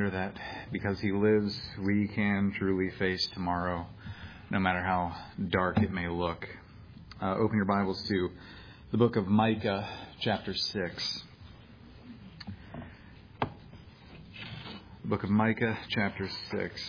reminder that because He lives, we can truly face tomorrow, no matter how dark it may look. Open your Bibles to the book of Micah, chapter 6. The book of Micah, chapter 6.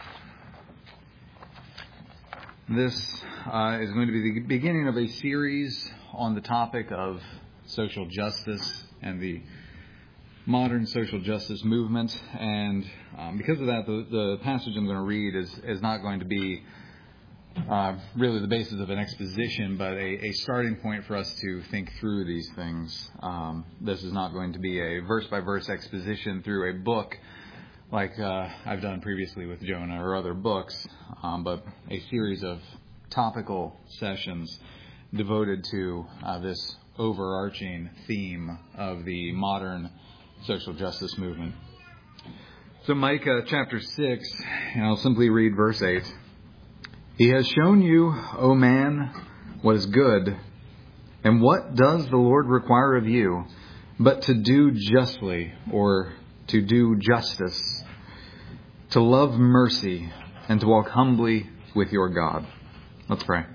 This is going to be the beginning of a series on the topic of social justice and the modern social justice movement. And because of that, the passage I'm going to read is not going to be really the basis of an exposition, but a starting point for us to think through these things. This is not going to be a verse-by-verse exposition through a book like I've done previously with Jonah or other books, but a series of topical sessions devoted to this overarching theme of the modern social justice movement. So Micah chapter 6, and I'll simply read verse 8. He has shown you, O man, what is good, and what does the Lord require of you, but to do justly, or to do justice, to love mercy, and to walk humbly with your God. Let's pray.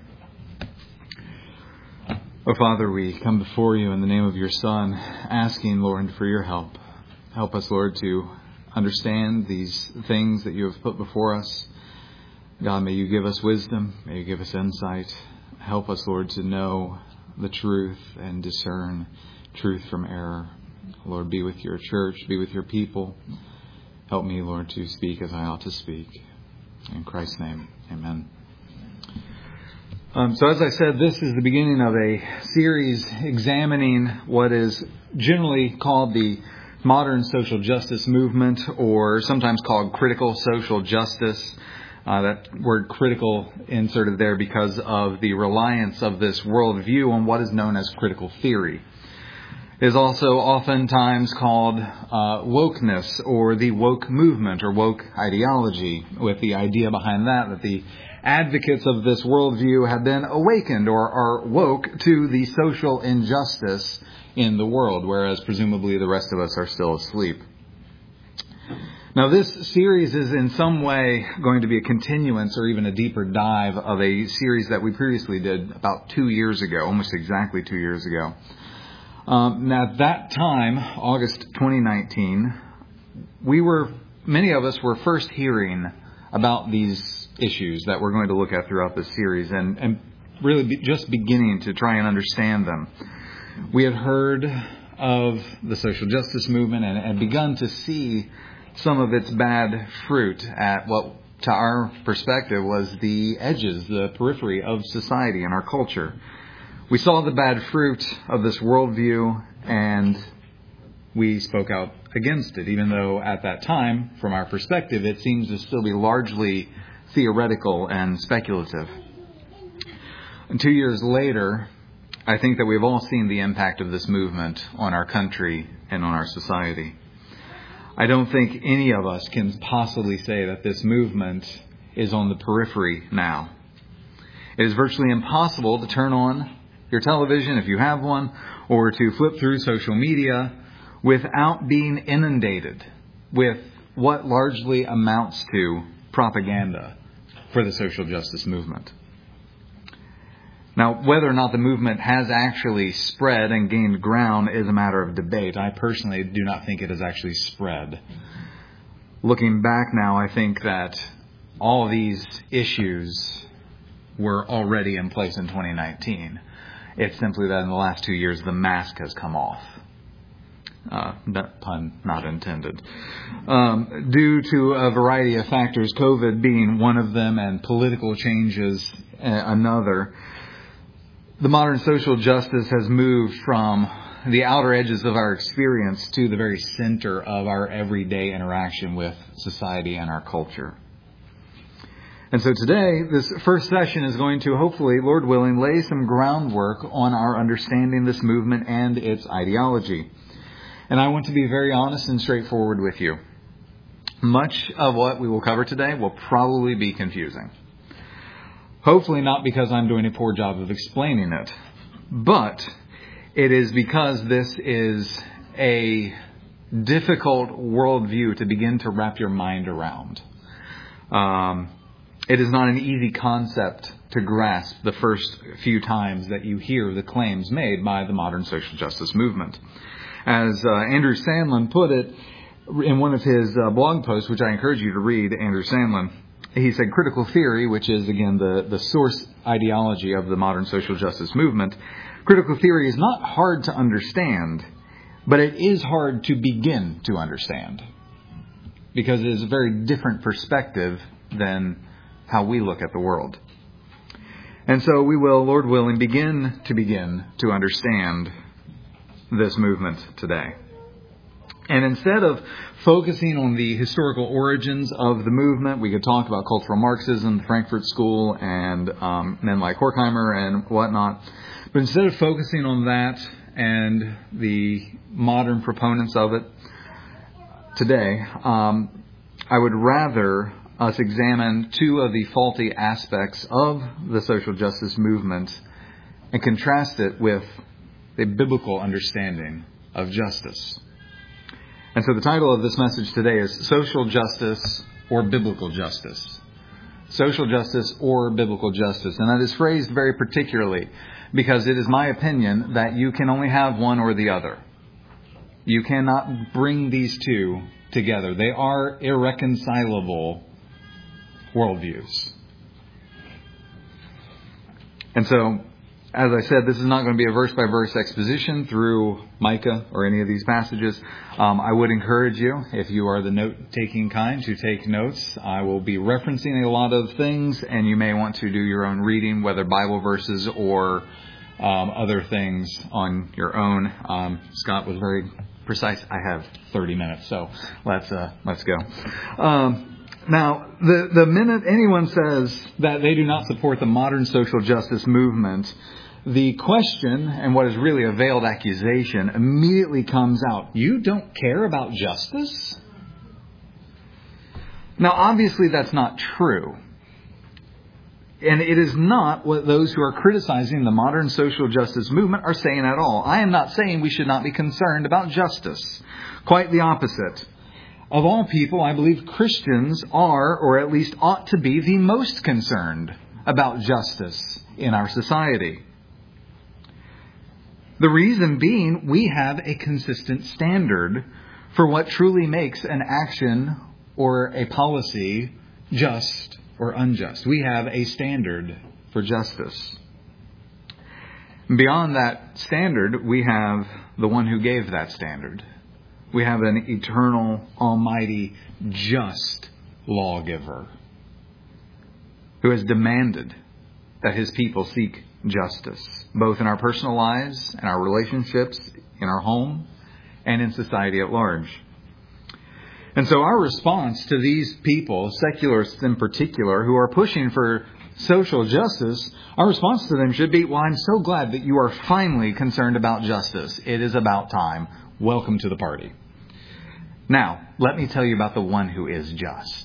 Oh, Father, we come before you in the name of your Son, asking, Lord, for your help. Help us, Lord, to understand these things that you have put before us. God, may you give us wisdom. May you give us insight. Help us, Lord, to know the truth and discern truth from error. Lord, be with your church, be with your people. Help me, Lord, to speak as I ought to speak. In Christ's name, amen. So as I said, this is the beginning of a series examining what is generally called the modern social justice movement, or sometimes called critical social justice. That word critical inserted there because of the reliance of this worldview on what is known as critical theory. It is also oftentimes called wokeness, or the woke movement, or woke ideology, with the idea behind that the advocates of this worldview have been awakened or are woke to the social injustice in the world, whereas presumably the rest of us are still asleep. Now, this series is in some way going to be a continuance or even a deeper dive of a series that we previously did about 2 years ago, almost exactly 2 years ago. Now, at that time, August 2019, many of us were first hearing about these issues that we're going to look at throughout this series and really just beginning to try and understand them. We had heard of the social justice movement and had begun to see some of its bad fruit at what, to our perspective, was the edges, the periphery of society and our culture. We saw the bad fruit of this worldview, and we spoke out against it, even though at that time, from our perspective, it seems to still be largely theoretical and speculative. And 2 years later, I think that we've all seen the impact of this movement on our country and on our society. I don't think any of us can possibly say that this movement is on the periphery now. It is virtually impossible to turn on your television, if you have one, or to flip through social media without being inundated with what largely amounts to propaganda for the social justice movement. Now, whether or not the movement has actually spread and gained ground is a matter of debate. I personally do not think it has actually spread. Looking back now, I think that all of these issues were already in place in 2019. It's simply that in the last 2 years, the mask has come off. That pun not intended. Due to a variety of factors, COVID being one of them and political changes another, the modern social justice has moved from the outer edges of our experience to the very center of our everyday interaction with society and our culture. And so today, this first session is going to, hopefully, Lord willing, lay some groundwork on our understanding this movement and its ideology. And I want to be very honest and straightforward with you. Much of what we will cover today will probably be confusing. Hopefully not because I'm doing a poor job of explaining it, but it is because this is a difficult worldview to begin to wrap your mind around. It is not an easy concept to grasp the first few times that you hear the claims made by the modern social justice movement. As Andrew Sandlin put it in one of his blog posts, which I encourage you to read, Andrew Sandlin, he said critical theory, which is, again, the source ideology of the modern social justice movement, critical theory is not hard to understand, but it is hard to begin to understand because it is a very different perspective than how we look at the world. And so we will, Lord willing, begin to understand this movement today. And instead of focusing on the historical origins of the movement, we could talk about cultural Marxism, the Frankfurt School, and men like Horkheimer and whatnot. But instead of focusing on that and the modern proponents of it today, I would rather us examine two of the faulty aspects of the social justice movement and contrast it with the biblical understanding of justice. And so the title of this message today is Social Justice or Biblical Justice. Social justice or biblical justice. And that is phrased very particularly because it is my opinion that you can only have one or the other. You cannot bring these two together. They are irreconcilable worldviews. And so, as I said, this is not going to be a verse-by-verse exposition through Micah or any of these passages. I would encourage you, if you are the note-taking kind, to take notes. I will be referencing a lot of things, and you may want to do your own reading, whether Bible verses or other things on your own. Scott was very precise. I have 30 minutes, so let's go. Now, the minute anyone says that they do not support the modern social justice movement, the question, and what is really a veiled accusation, immediately comes out. You don't care about justice? Now, obviously, that's not true. And it is not what those who are criticizing the modern social justice movement are saying at all. I am not saying we should not be concerned about justice. Quite the opposite. Of all people, I believe Christians are, or at least ought to be, the most concerned about justice in our society. The reason being, we have a consistent standard for what truly makes an action or a policy just or unjust. We have a standard for justice. Beyond that standard, we have the one who gave that standard. We have an eternal, almighty, just lawgiver who has demanded that his people seek justice, both in our personal lives, in our relationships, in our home, and in society at large. And so our response to these people, secularists in particular, who are pushing for social justice, our response to them should be, well, I'm so glad that you are finally concerned about justice. It is about time. Welcome to the party. Now, let me tell you about the one who is just.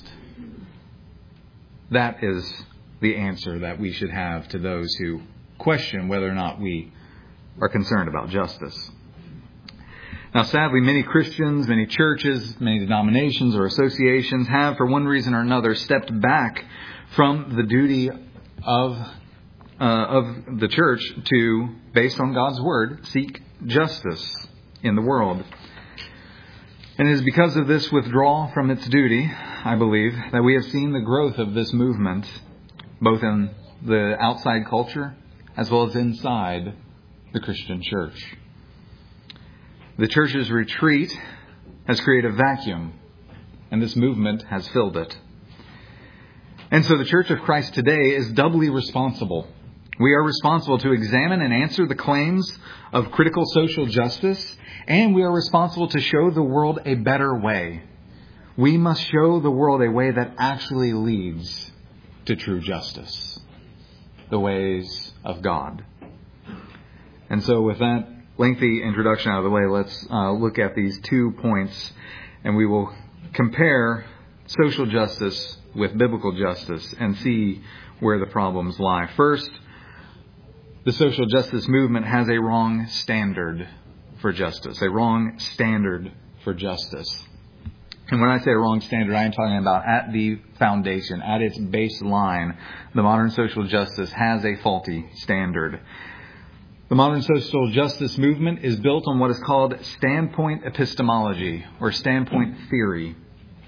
That is the answer that we should have to those who question whether or not we are concerned about justice. Now, sadly, many Christians, many churches, many denominations or associations have, for one reason or another, stepped back from the duty of the church to, based on God's word, seek justice in the world. And it is because of this withdrawal from its duty, I believe, that we have seen the growth of this movement, both in the outside culture as well as inside the Christian church. The church's retreat has created a vacuum, and this movement has filled it. And so the Church of Christ today is doubly responsible. We are responsible to examine and answer the claims of critical social justice, and we are responsible to show the world a better way. We must show the world a way that actually leads to true justice, the ways of God. And so with that lengthy introduction out of the way, let's look at these 2 points, and we will compare social justice with biblical justice and see where the problems lie. First, the social justice movement has a wrong standard for justice, a wrong standard for justice. And when I say a wrong standard, I am talking about at the foundation, at its baseline, the modern social justice has a faulty standard. The modern social justice movement is built on what is called standpoint epistemology or standpoint theory.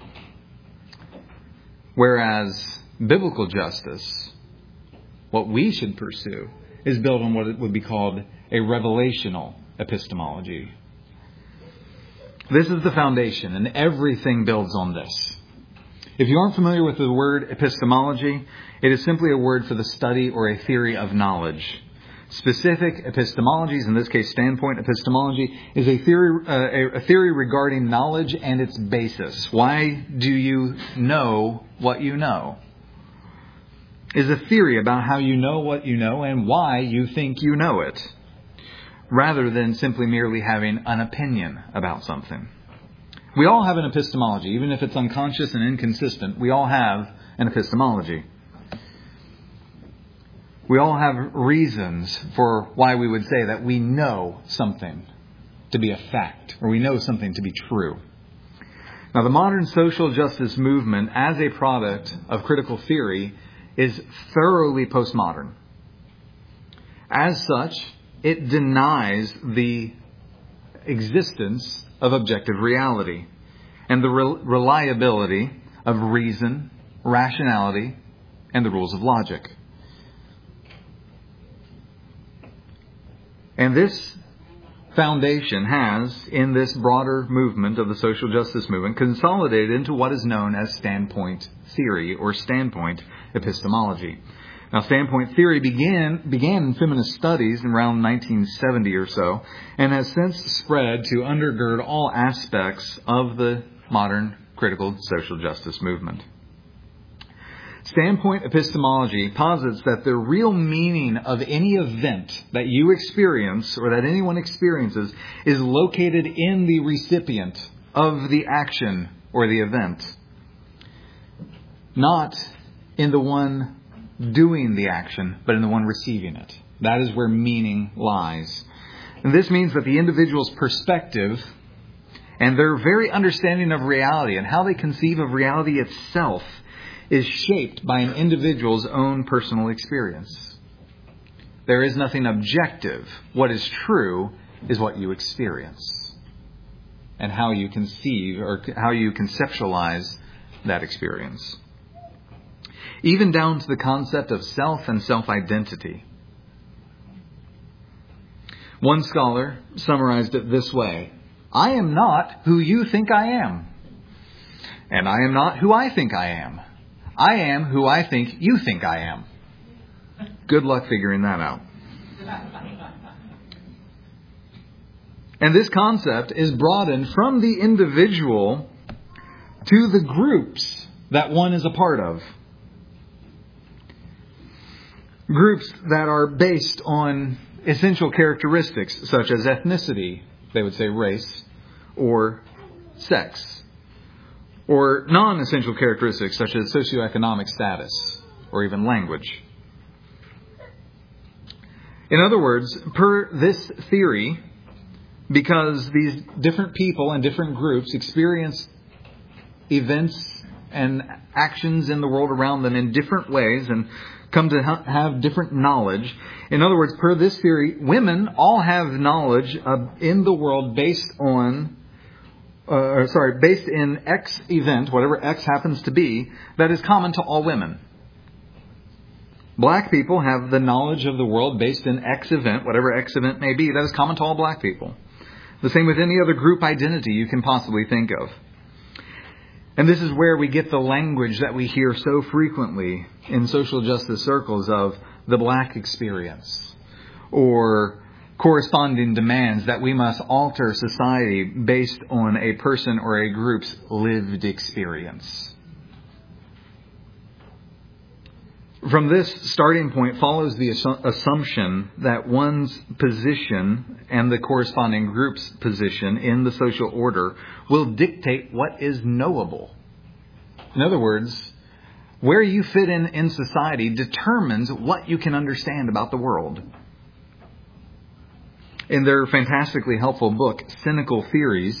Whereas biblical justice, what we should pursue, is built on what would be called a revelational epistemology. This is the foundation, and everything builds on this. If you aren't familiar with the word epistemology, it is simply a word for the study or a theory of knowledge. Specific epistemologies, in this case standpoint epistemology, is a theory regarding knowledge and its basis. Why do you know what you know? Is a theory about how you know what you know and why you think you know it, rather than simply merely having an opinion about something. We all have an epistemology, even if it's unconscious and inconsistent. We all have an epistemology. We all have reasons for why we would say that we know something to be a fact, or we know something to be true. Now, the modern social justice movement, as a product of critical theory, is thoroughly postmodern. As such, it denies the existence of objective reality and the reliability of reason, rationality, and the rules of logic. And this foundation has, in this broader movement of the social justice movement, consolidated into what is known as standpoint theory or standpoint epistemology. Now, standpoint theory began in feminist studies around 1970 or so, and has since spread to undergird all aspects of the modern critical social justice movement. Standpoint epistemology posits that the real meaning of any event that you experience or that anyone experiences is located in the recipient of the action or the event, not in the one doing the action, but in the one receiving it. That is where meaning lies. And this means that the individual's perspective and their very understanding of reality and how they conceive of reality itself is shaped by an individual's own personal experience. There is nothing objective. What is true is what you experience and how you conceive or how you conceptualize that experience. Even down to the concept of self and self-identity. One scholar summarized it this way: I am not who you think I am, and I am not who I think I am. I am who I think you think I am. Good luck figuring that out. And this concept is broadened from the individual to the groups that one is a part of. Groups that are based on essential characteristics such as ethnicity, they would say race, or sex. Or non-essential characteristics such as socioeconomic status or even language. In other words, per this theory, because these different people and different groups experience events and actions in the world around them in different ways and come to have different knowledge. In other words, per this theory, women all have knowledge in the world based in X event, whatever X happens to be, that is common to all women. Black people have the knowledge of the world based in X event, whatever X event may be, that is common to all black people. The same with any other group identity you can possibly think of. And this is where we get the language that we hear so frequently in social justice circles of the black experience, or corresponding demands that we must alter society based on a person or a group's lived experience. From this starting point follows the assumption that one's position and the corresponding group's position in the social order will dictate what is knowable. In other words, where you fit in society determines what you can understand about the world. In their fantastically helpful book, Cynical Theories,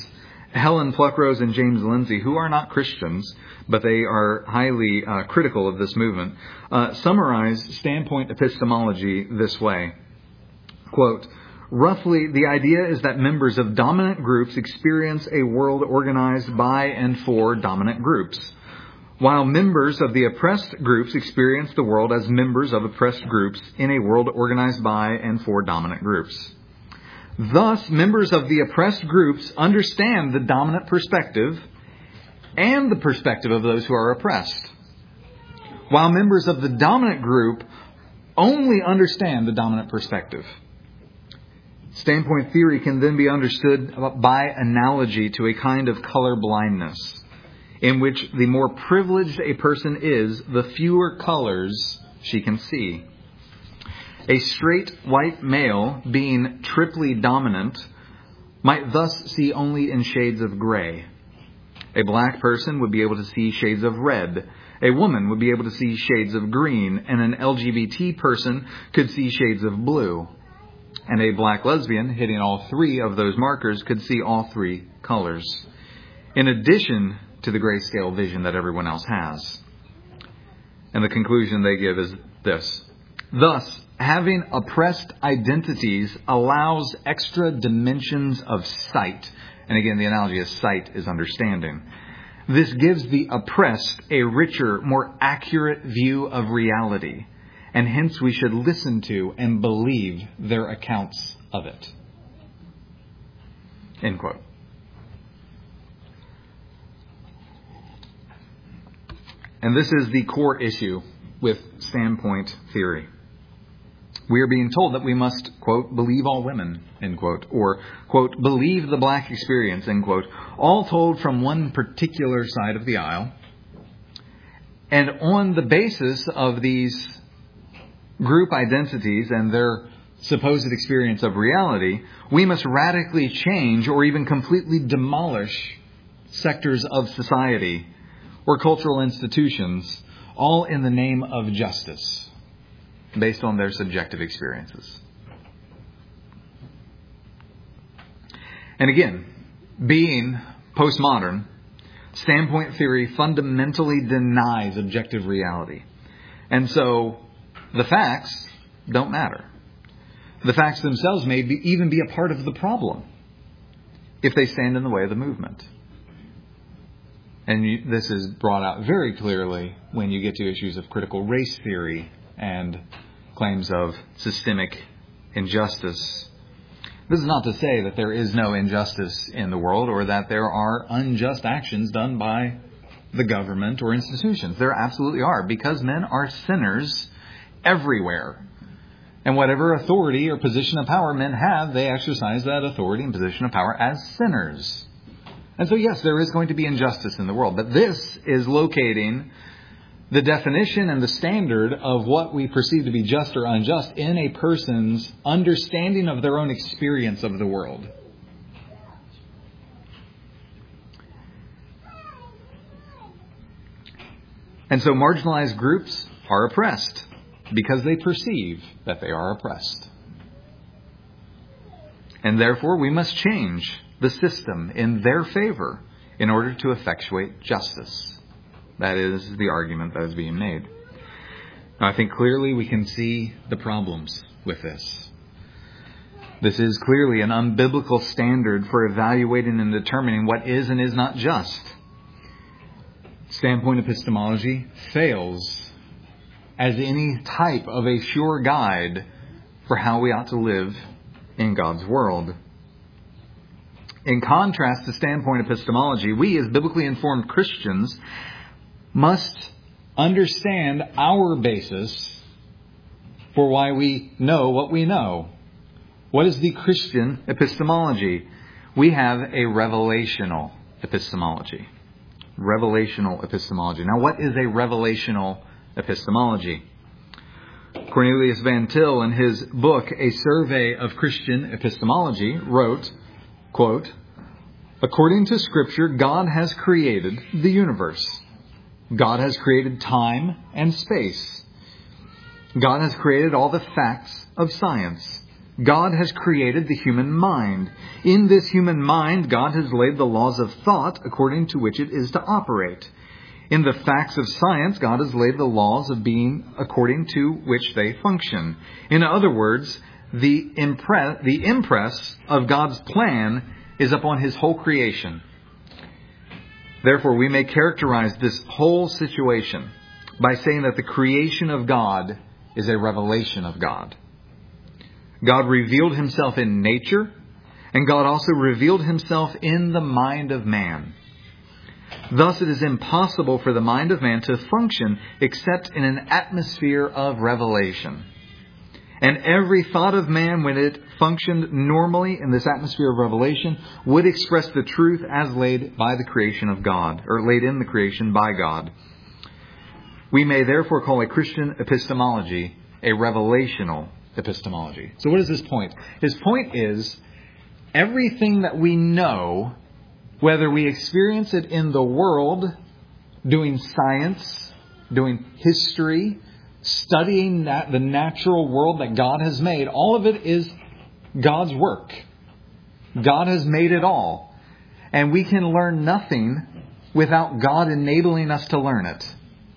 Helen Pluckrose and James Lindsay, who are not Christians, but they are highly critical of this movement, summarize standpoint epistemology this way. Quote, roughly, the idea is that members of dominant groups experience a world organized by and for dominant groups, while members of the oppressed groups experience the world as members of oppressed groups in a world organized by and for dominant groups. Thus, members of the oppressed groups understand the dominant perspective and the perspective of those who are oppressed, while members of the dominant group only understand the dominant perspective. Standpoint theory can then be understood by analogy to a kind of color blindness, in which the more privileged a person is, the fewer colors she can see. A straight white male, being triply dominant, might thus see only in shades of gray. A black person would be able to see shades of red. A woman would be able to see shades of green. And an LGBT person could see shades of blue. And a black lesbian, hitting all three of those markers, could see all three colors, in addition to the grayscale vision that everyone else has. And the conclusion they give is this. Thus, having oppressed identities allows extra dimensions of sight. And again, the analogy is sight is understanding. This gives the oppressed a richer, more accurate view of reality. And hence we should listen to and believe their accounts of it. End quote. And this is the core issue with standpoint theory. We are being told that we must, quote, believe all women, end quote, or, quote, believe the black experience, end quote, all told from one particular side of the aisle. And on the basis of these group identities and their supposed experience of reality, we must radically change or even completely demolish sectors of society or cultural institutions, all in the name of justice, based on their subjective experiences. And again, being postmodern, standpoint theory fundamentally denies objective reality. And so the facts don't matter. The facts themselves may even be a part of the problem if they stand in the way of the movement. And this is brought out very clearly when you get to issues of critical race theory and claims of systemic injustice. This is not to say that there is no injustice in the world or that there are unjust actions done by the government or institutions. There absolutely are, because men are sinners everywhere. And whatever authority or position of power men have, they exercise that authority and position of power as sinners. And so, yes, there is going to be injustice in the world. But this is locating the definition and the standard of what we perceive to be just or unjust in a person's understanding of their own experience of the world. And so marginalized groups are oppressed because they perceive that they are oppressed. And therefore, we must change the system in their favor in order to effectuate justice. That is the argument that is being made. Now, I think clearly we can see the problems with this. This is clearly an unbiblical standard for evaluating and determining what is and is not just. Standpoint epistemology fails as any type of a sure guide for how we ought to live in God's world. In contrast to standpoint epistemology, we as biblically informed Christians must understand our basis for why we know what we know. What is the Christian epistemology? We have a revelational epistemology. Revelational epistemology. Now, what is a revelational epistemology? Cornelius Van Til, in his book, A Survey of Christian Epistemology, wrote, quote, according to Scripture, God has created the universe. God has created time and space. God has created all the facts of science. God has created the human mind. In this human mind, God has laid the laws of thought according to which it is to operate. In the facts of science, God has laid the laws of being according to which they function. In other words, the impress of God's plan is upon His whole creation. Therefore, we may characterize this whole situation by saying that the creation of God is a revelation of God. God revealed Himself in nature, and God also revealed Himself in the mind of man. Thus, it is impossible for the mind of man to function except in an atmosphere of revelation. And every thought of man, when it functioned normally in this atmosphere of revelation, would express the truth as laid by the creation of God, or laid in the creation by God. We may therefore call a Christian epistemology a revelational epistemology. So what is his point? His point is everything that we know, whether we experience it in the world, doing science, doing history, studying the natural world that God has made, all of it is God's work. God has made it all. And we can learn nothing without God enabling us to learn it.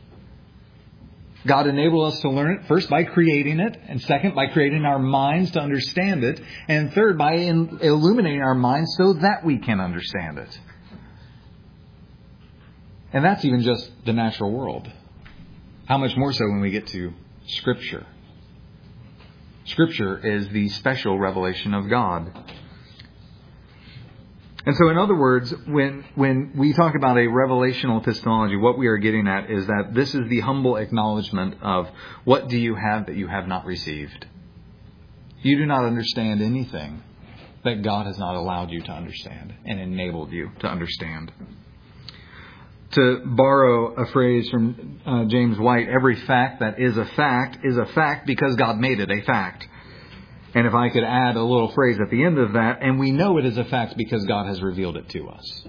God enabled us to learn it, first, by creating it, and second, by creating our minds to understand it, and third, by illuminating our minds so that we can understand it. And that's even just the natural world. How much more so when we get to Scripture? Scripture is the special revelation of God. And so, in other words, when we talk about a revelational epistemology, what we are getting at is that this is the humble acknowledgement of what do you have that you have not received. You do not understand anything that God has not allowed you to understand and enabled you to understand. To borrow a phrase from James White, every fact that is a fact because God made it a fact. And if I could add a little phrase at the end of that, and we know it is a fact because God has revealed it to us.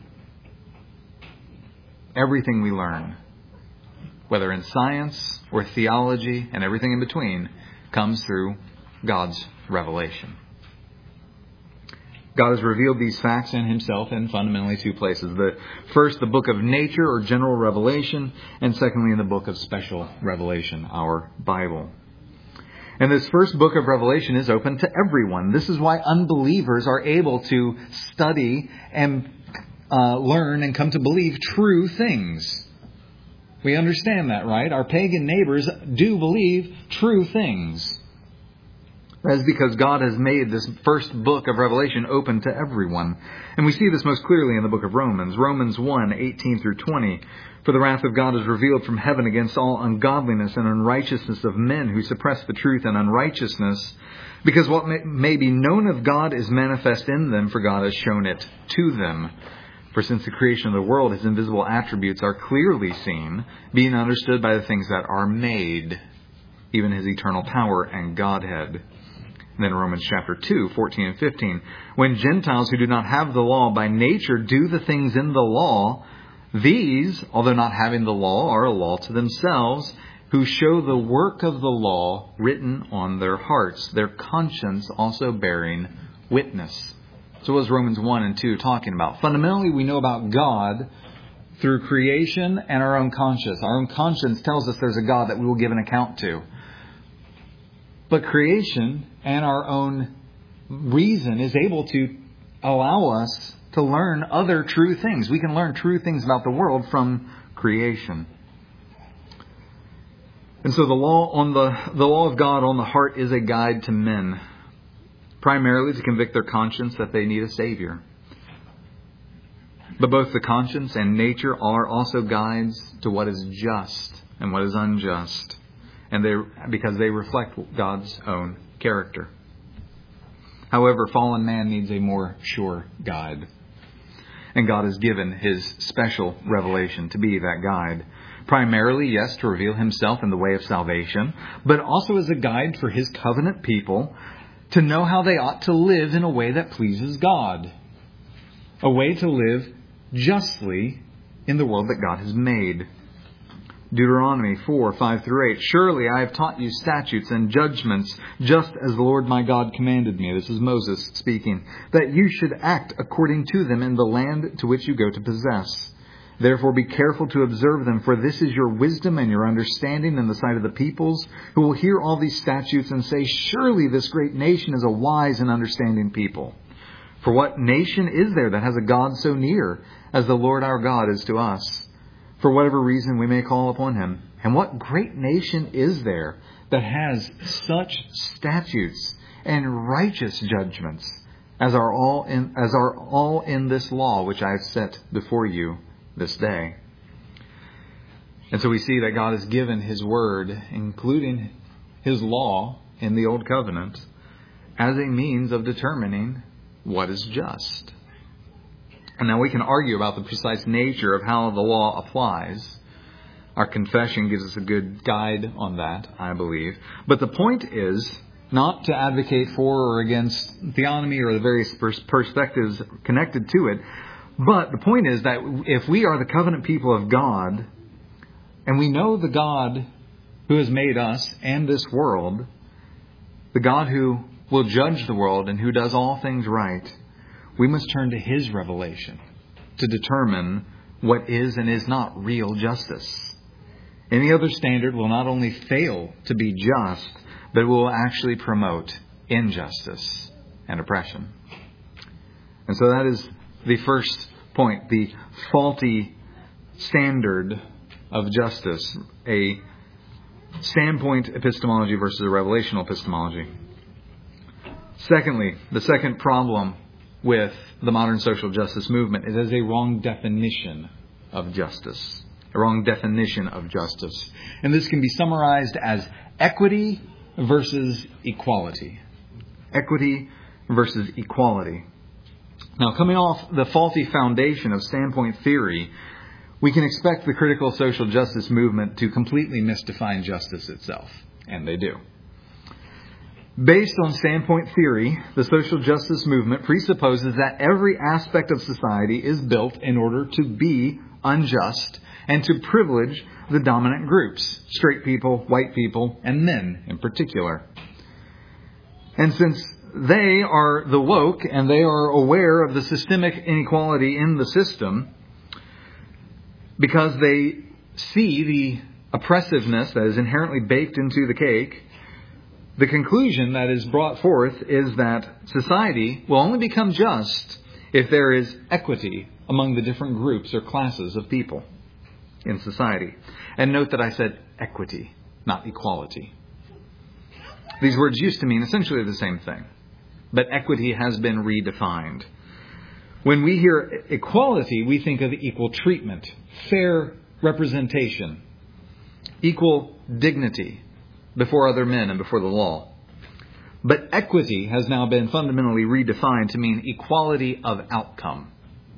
Everything we learn, whether in science or theology and everything in between, comes through God's revelation. God has revealed these facts in Himself in fundamentally two places. First, the book of nature or general revelation, and secondly, in the book of special revelation, our Bible. And this first book of Revelation is open to everyone. This is why unbelievers are able to study and learn and come to believe true things. We understand that, right? Our pagan neighbors do believe true things. That is because God has made this first book of Revelation open to everyone. And we see this most clearly in the book of Romans. Romans 1, 18 through 20. For the wrath of God is revealed from heaven against all ungodliness and unrighteousness of men who suppress the truth in unrighteousness. Because what may be known of God is manifest in them, for God has shown it to them. For since the creation of the world, His invisible attributes are clearly seen, being understood by the things that are made, even His eternal power and Godhead. And then Romans chapter 2, 14 and 15. When Gentiles who do not have the law by nature do the things in the law, these, although not having the law, are a law to themselves, who show the work of the law written on their hearts, their conscience also bearing witness. So what is Romans 1 and 2 talking about? Fundamentally, we know about God through creation and our own conscience. Our own conscience tells us there's a God that we will give an account to. But creation and our own reason is able to allow us to learn other true things. We can learn true things about the world from creation. And so the law of God on the heart is a guide to men, primarily to convict their conscience that they need a Savior. But both the conscience and nature are also guides to what is just and what is unjust, because they reflect God's own character. However, fallen man needs a more sure guide. And God has given His special revelation to be that guide. Primarily, yes, to reveal Himself in the way of salvation, but also as a guide for His covenant people to know how they ought to live in a way that pleases God. A way to live justly in the world that God has made. Deuteronomy 4:5-8. Surely I have taught you statutes and judgments, just as the Lord my God commanded me. This is Moses speaking. That you should act according to them in the land to which you go to possess. Therefore be careful to observe them, for this is your wisdom and your understanding in the sight of the peoples, who will hear all these statutes and say, surely this great nation is a wise and understanding people. For what nation is there that has a God so near as the Lord our God is to us? For whatever reason we may call upon him. And what great nation is there that has such statutes and righteous judgments as are all in this law which I have set before you this day? And so we see that God has given his word, including his law in the Old Covenant, as a means of determining what is just. And now we can argue about the precise nature of how the law applies. Our confession gives us a good guide on that, I believe. But the point is not to advocate for or against theonomy or the various perspectives connected to it. But the point is that if we are the covenant people of God, and we know the God who has made us and this world, the God who will judge the world and who does all things right, we must turn to his revelation to determine what is and is not real justice. Any other standard will not only fail to be just, but will actually promote injustice and oppression. And so that is the first point, the faulty standard of justice, a standpoint epistemology versus a relational epistemology. Secondly, the second problem with the modern social justice movement is as a wrong definition of justice. A wrong definition of justice. And this can be summarized as equity versus equality. Equity versus equality. Now, coming off the faulty foundation of standpoint theory, we can expect the critical social justice movement to completely misdefine justice itself. And they do. Based on standpoint theory, the social justice movement presupposes that every aspect of society is built in order to be unjust and to privilege the dominant groups, straight people, white people, and men in particular. And since they are the woke and they are aware of the systemic inequality in the system, because they see the oppressiveness that is inherently baked into the cake, the conclusion that is brought forth is that society will only become just if there is equity among the different groups or classes of people in society. And note that I said equity, not equality. These words used to mean essentially the same thing, but equity has been redefined. When we hear equality, we think of equal treatment, fair representation, equal dignity before other men and before the law. But equity has now been fundamentally redefined to mean equality of outcome.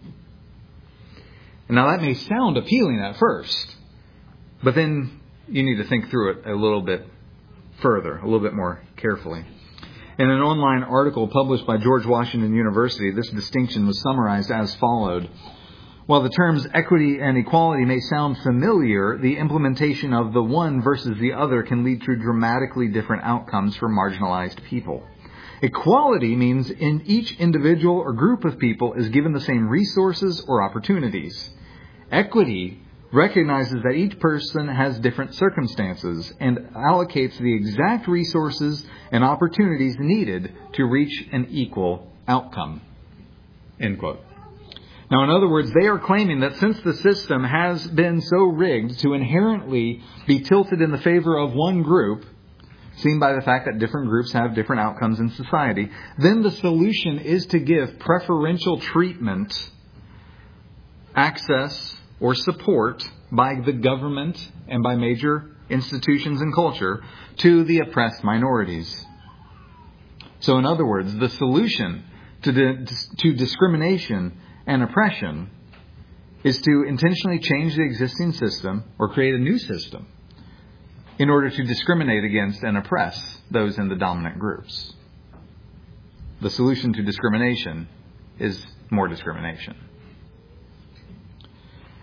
Now that may sound appealing at first, but then you need to think through it a little bit further, a little bit more carefully. In an online article published by George Washington University, this distinction was summarized as followed. While the terms equity and equality may sound familiar, the implementation of the one versus the other can lead to dramatically different outcomes for marginalized people. Equality means in each individual or group of people is given the same resources or opportunities. Equity recognizes that each person has different circumstances and allocates the exact resources and opportunities needed to reach an equal outcome. End quote. Now, in other words, they are claiming that since the system has been so rigged to inherently be tilted in the favor of one group, seen by the fact that different groups have different outcomes in society, then the solution is to give preferential treatment, access, or support by the government and by major institutions and culture to the oppressed minorities. So in other words, the solution to discrimination and oppression is to intentionally change the existing system or create a new system in order to discriminate against and oppress those in the dominant groups. The solution to discrimination is more discrimination.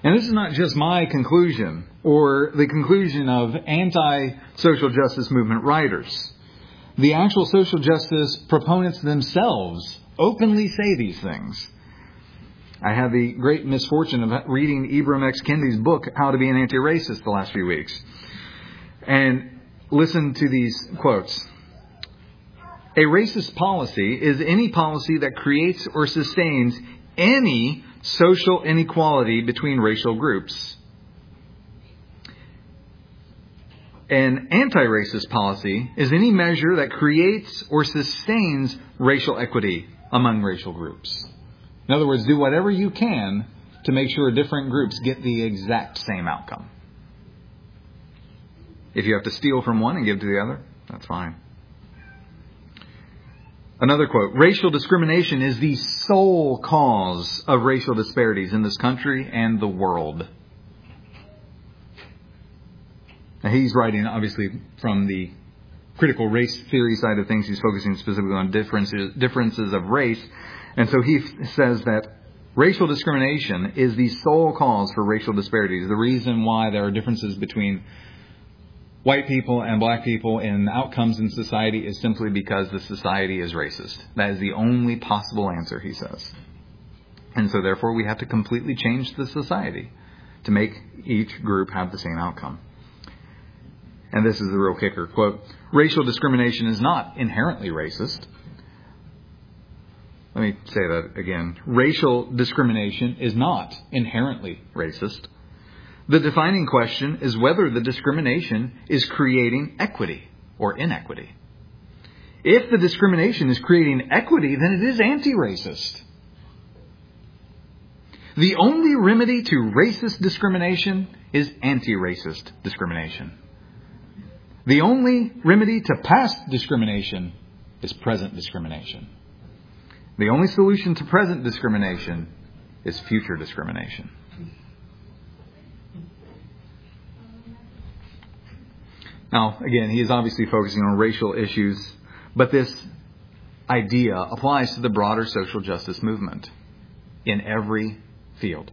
And this is not just my conclusion or the conclusion of anti-social justice movement writers. The actual social justice proponents themselves openly say these things. I had the great misfortune of reading Ibram X. Kendi's book, How to Be an Anti-Racist, the last few weeks. And listen to these quotes. A racist policy is any policy that creates or sustains any social inequality between racial groups. An anti-racist policy is any measure that creates or sustains racial equity among racial groups. In other words, do whatever you can to make sure different groups get the exact same outcome. If you have to steal from one and give to the other, that's fine. Another quote, racial discrimination is the sole cause of racial disparities in this country and the world. Now, he's writing, obviously, from the critical race theory side of things. He's focusing specifically on differences of race. And so he says that racial discrimination is the sole cause for racial disparities. The reason why there are differences between white people and black people in outcomes in society is simply because the society is racist. That is the only possible answer, he says. And so therefore we have to completely change the society to make each group have the same outcome. And this is the real kicker. Quote, racial discrimination is not inherently racist. Let me say that again. Racial discrimination is not inherently racist. The defining question is whether the discrimination is creating equity or inequity. If the discrimination is creating equity, then it is anti-racist. The only remedy to racist discrimination is anti-racist discrimination. The only remedy to past discrimination is present discrimination. The only solution to present discrimination is future discrimination. Now, again, he is obviously focusing on racial issues, but this idea applies to the broader social justice movement in every field.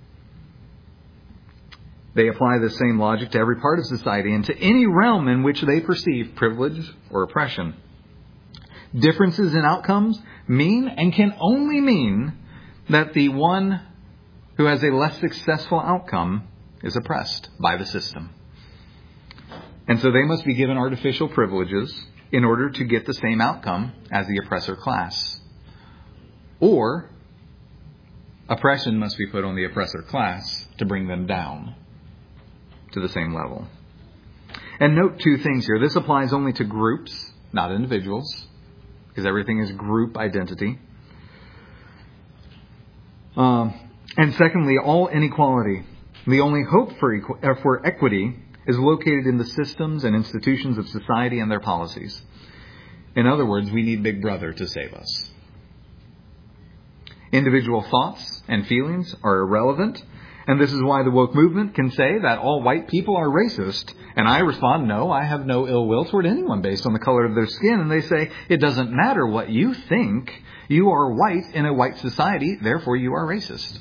They apply the same logic to every part of society and to any realm in which they perceive privilege or oppression. Differences in outcomes mean and can only mean that the one who has a less successful outcome is oppressed by the system. And so they must be given artificial privileges in order to get the same outcome as the oppressor class. Or oppression must be put on the oppressor class to bring them down to the same level. And note two things here. This applies only to groups, not individuals, because everything is group identity. And secondly, all inequality. The only hope for equity is located in the systems and institutions of society and their policies. In other words, we need Big Brother to save us. Individual thoughts and feelings are irrelevant, and this is why the woke movement can say that all white people are racist. And I respond, no, I have no ill will toward anyone based on the color of their skin. And they say, it doesn't matter what you think. You are white in a white society, therefore you are racist.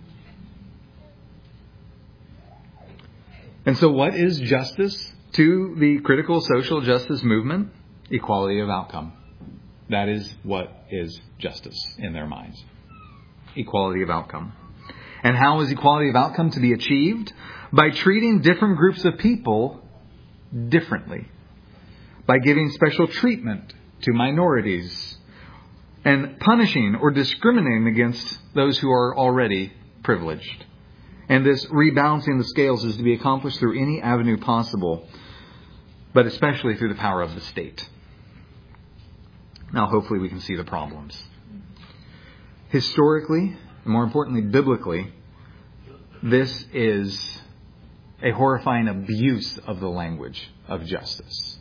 And so what is justice to the critical social justice movement? Equality of outcome. That is what is justice in their minds. Equality of outcome. And how is equality of outcome to be achieved? By treating different groups of people differently. By giving special treatment to minorities. And punishing or discriminating against those who are already privileged. And this rebalancing the scales is to be accomplished through any avenue possible, but especially through the power of the state. Now, hopefully we can see the problems. Historically, and more importantly, biblically, this is a horrifying abuse of the language of justice.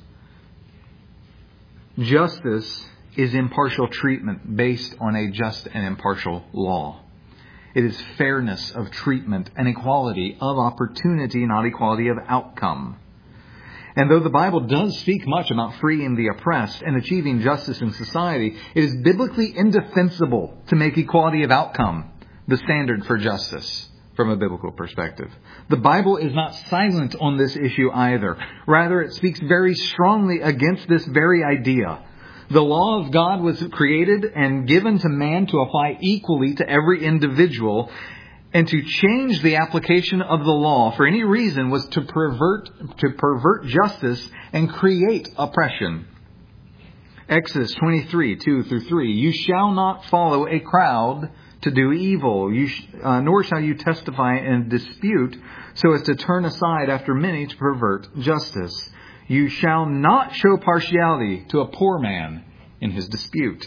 Justice is impartial treatment based on a just and impartial law. It is fairness of treatment and equality of opportunity, not equality of outcome. And though the Bible does speak much about freeing the oppressed and achieving justice in society, it is biblically indefensible to make equality of outcome the standard for justice. from a biblical perspective. The Bible is not silent on this issue either. Rather, it speaks very strongly against this very idea. The law of God was created and given to man to apply equally to every individual, and to change the application of the law for any reason was to pervert justice and create oppression. Exodus 23, 2-3. You shall not follow a crowd to do evil, nor shall you testify in a dispute so as to turn aside after many to pervert justice. You shall not show partiality to a poor man in his dispute.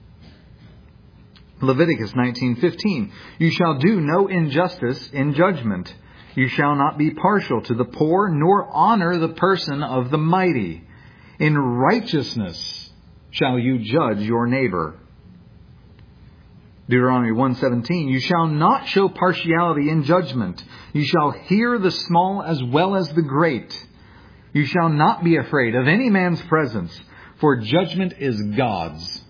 Leviticus 19:15. You shall do no injustice in judgment. You shall not be partial to the poor, nor honor the person of the mighty. In righteousness shall you judge your neighbor. Deuteronomy 1:17. You shall not show partiality in judgment. You shall hear the small as well as the great. You shall not be afraid of any man's presence, for judgment is God's.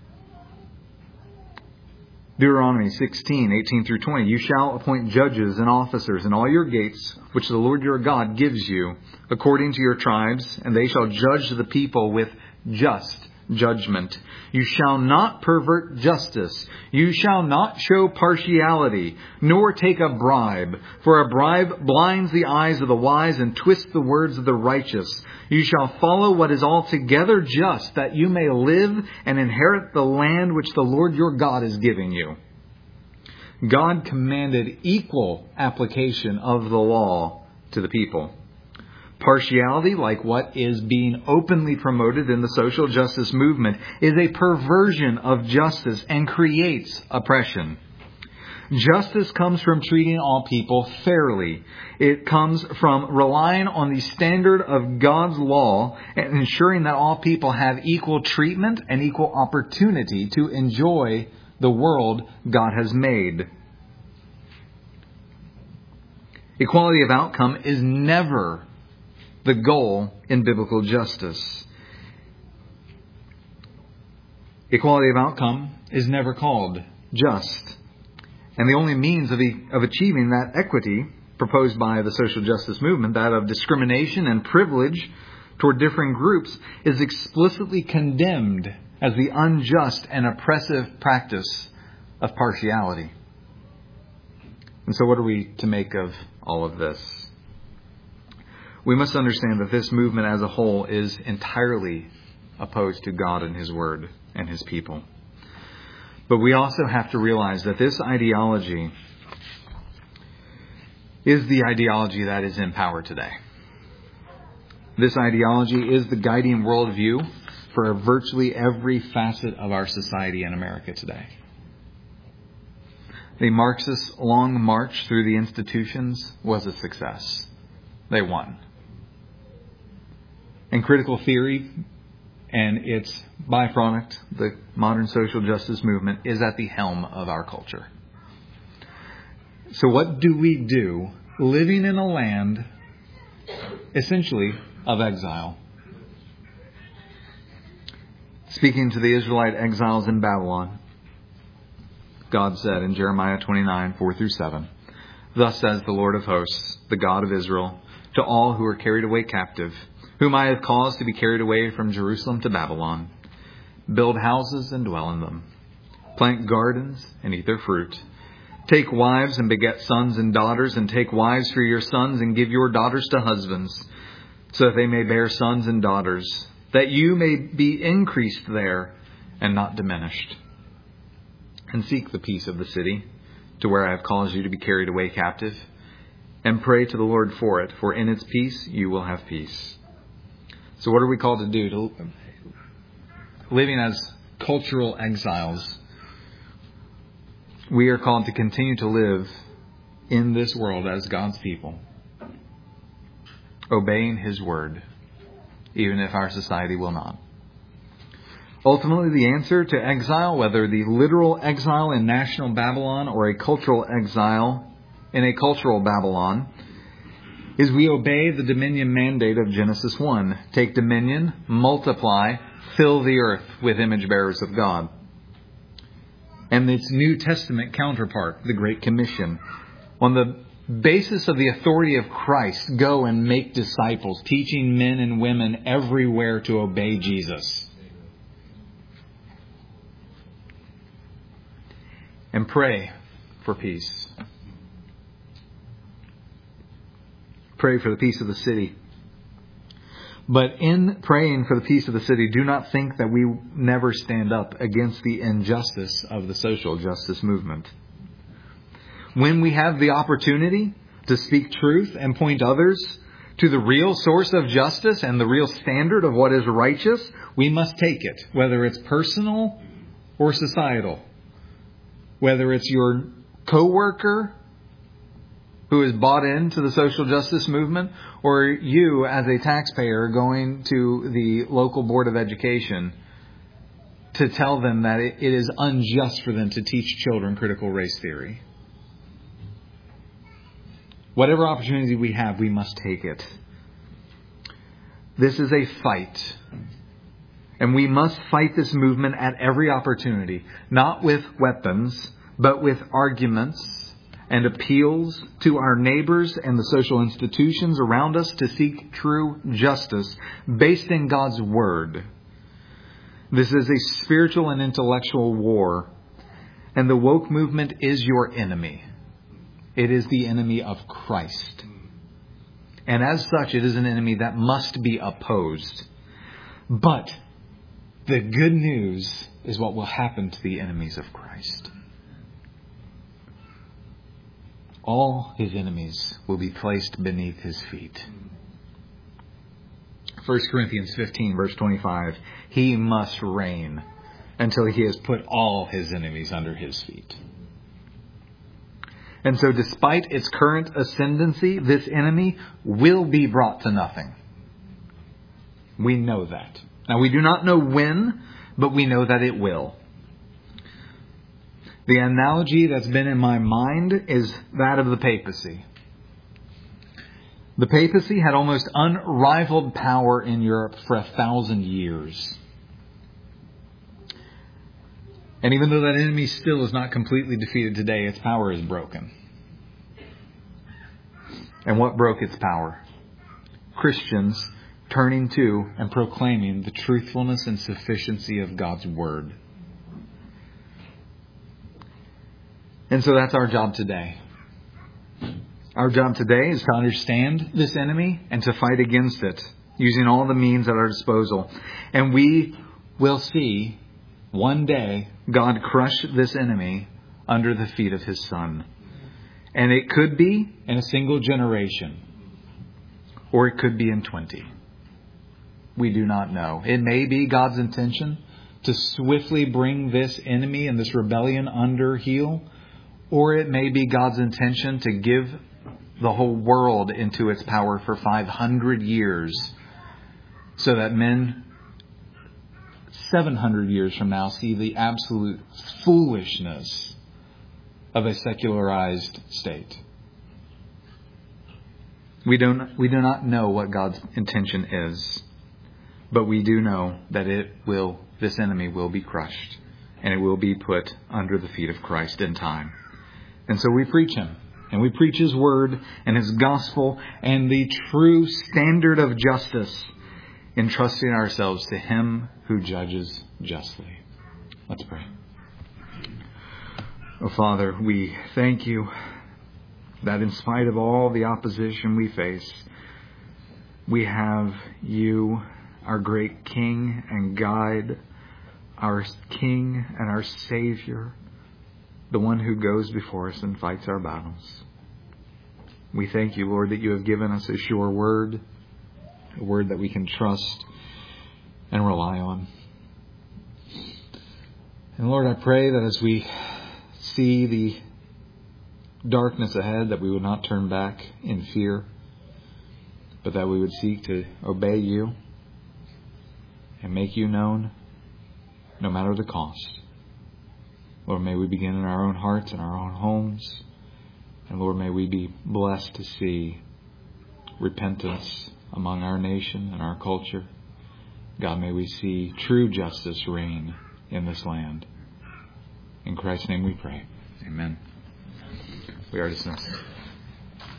Deuteronomy 16:18-20. You shall appoint judges and officers in all your gates, which the Lord your God gives you, according to your tribes, and they shall judge the people with just judgment. You shall not pervert justice. You shall not show partiality, nor take a bribe. For a bribe blinds the eyes of the wise and twists the words of the righteous. You shall follow what is altogether just, that you may live and inherit the land which the Lord your God is giving you. God commanded equal application of the law to the people. Partiality, like what is being openly promoted in the social justice movement, is a perversion of justice and creates oppression. Justice comes from treating all people fairly. It comes from relying on the standard of God's law and ensuring that all people have equal treatment and equal opportunity to enjoy the world God has made. Equality of outcome is never the goal in biblical justice. Equality of outcome is never called just. And the only means of achieving that equity proposed by the social justice movement, that of discrimination and privilege toward different groups, is explicitly condemned as the unjust and oppressive practice of partiality. And so what are we to make of all of this? We must understand that this movement as a whole is entirely opposed to God and His Word and His people. But we also have to realize that this ideology is the ideology that is in power today. This ideology is the guiding worldview for virtually every facet of our society in America today. The Marxists' long march through the institutions was a success. They won. And critical theory and its byproduct, the modern social justice movement, is at the helm of our culture. So what do we do living in a land essentially of exile? Speaking to the Israelite exiles in Babylon, God said in Jeremiah 29, 4-7, Thus says the Lord of hosts, the God of Israel, to all who are carried away captive, whom I have caused to be carried away from Jerusalem to Babylon. Build houses and dwell in them. Plant gardens and eat their fruit. Take wives and beget sons and daughters, and take wives for your sons and give your daughters to husbands, so that they may bear sons and daughters, that you may be increased there and not diminished. And seek the peace of the city, to where I have caused you to be carried away captive, and pray to the Lord for it, for in its peace you will have peace. So what are we called to do? Living as cultural exiles, we are called to continue to live in this world as God's people, obeying His word, even if our society will not. Ultimately, the answer to exile, whether the literal exile in national Babylon or a cultural exile in a cultural Babylon, is we obey the dominion mandate of Genesis 1. Take dominion, multiply, fill the earth with image bearers of God. And its New Testament counterpart, the Great Commission, On the basis of the authority of Christ, go and make disciples, teaching men and women everywhere to obey Jesus. And pray for peace. Pray for the peace of the city. But in praying for the peace of the city, do not think that we never stand up against the injustice of the social justice movement. When we have the opportunity to speak truth and point others to the real source of justice and the real standard of what is righteous, we must take it, whether it's personal or societal. Whether it's your coworker who is bought into the social justice movement, or you as a taxpayer going to the local board of education to tell them that it is unjust for them to teach children critical race theory. Whatever opportunity we have, we must take it. This is a fight. And we must fight this movement at every opportunity, not with weapons, but with arguments and appeals to our neighbors and the social institutions around us to seek true justice based in God's Word. This is a spiritual and intellectual war, and the woke movement is your enemy. It is the enemy of Christ. And as such, it is an enemy that must be opposed. But the good news is what will happen to the enemies of Christ. All his enemies will be placed beneath his feet. 1 Corinthians 15, verse 25. He must reign until he has put all his enemies under his feet. And so despite its current ascendancy, this enemy will be brought to nothing. We know that. Now, we do not know when, but we know that it will. The analogy that's been in my mind is that of the papacy. The papacy had almost unrivaled power in Europe for 1,000 years. And even though that enemy still is not completely defeated today, its power is broken. And what broke its power? Christians turning to and proclaiming the truthfulness and sufficiency of God's Word. And so that's our job today. Our job today is to understand this enemy and to fight against it, using all the means at our disposal. And we will see one day God crush this enemy under the feet of his Son. And it could be in a single generation, or it could be in 20. We do not know. It may be God's intention to swiftly bring this enemy and this rebellion under heel, or it may be God's intention to give the whole world into its power for 500 years so that men 700 years from now see the absolute foolishness of a secularized state. We do not know what God's intention is, but we do know that this enemy will be crushed and it will be put under the feet of Christ in time. And so we preach him, and we preach his word and his gospel and the true standard of justice, entrusting ourselves to him who judges justly. Let's pray. Oh, Father, we thank you that in spite of all the opposition we face, we have you, our great King and guide, our King and our Savior, the one who goes before us and fights our battles. We thank you, Lord, that you have given us a sure word, a word that we can trust and rely on. And Lord, I pray that as we see the darkness ahead, that we would not turn back in fear, but that we would seek to obey you and make you known no matter the cost. Lord, may we begin in our own hearts and our own homes. And Lord, may we be blessed to see repentance among our nation and our culture. God, may we see true justice reign in this land. In Christ's name we pray. Amen. We are dismissed.